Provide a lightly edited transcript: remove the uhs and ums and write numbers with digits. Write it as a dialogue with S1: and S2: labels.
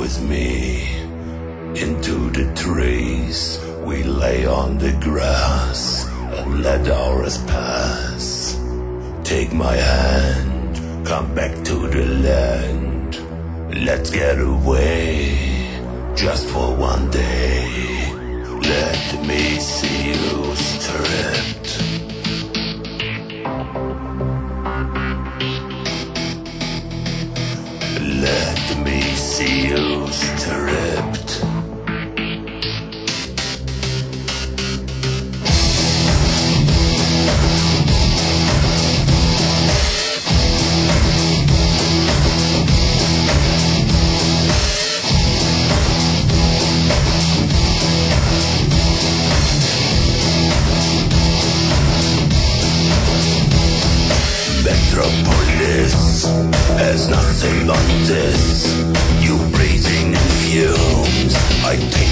S1: with me into the trees. We lay on the grass and let hours pass. Take my hand, come back to the land. Let's get away, just for one day. Let me see you stripped. Let me see you stripped. Metropolis has nothing but this. You breathing in fumes. I take